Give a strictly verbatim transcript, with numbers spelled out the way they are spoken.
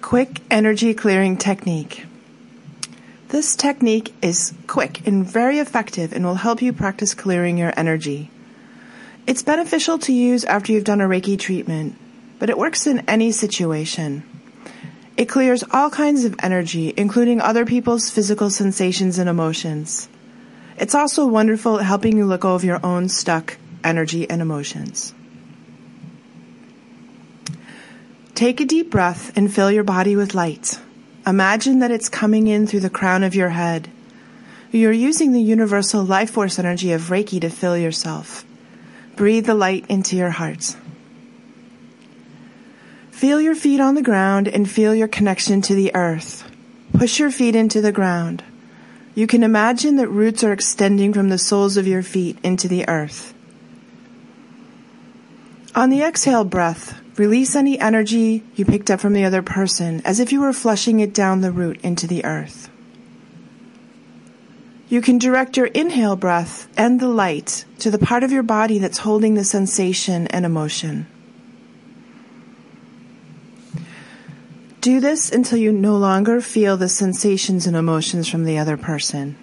quick energy clearing technique. This technique is quick and very effective and will help you practice clearing your energy. It's beneficial to use after you've done a Reiki treatment, but it works in any situation. It clears all kinds of energy, including other people's physical sensations and emotions. It's also wonderful at helping you let go of your own stuck energy and emotions. Take a deep breath and fill your body with light. Imagine that it's coming in through the crown of your head. You're using the universal life force energy of Reiki to fill yourself. Breathe the light into your heart. Feel your feet on the ground and feel your connection to the earth. Push your feet into the ground. You can imagine that roots are extending from the soles of your feet into the earth. On the exhale breath, release any energy you picked up from the other person as if you were flushing it down the root into the earth. You can direct your inhale breath and the light to the part of your body that's holding the sensation and emotion. Do this until you no longer feel the sensations and emotions from the other person.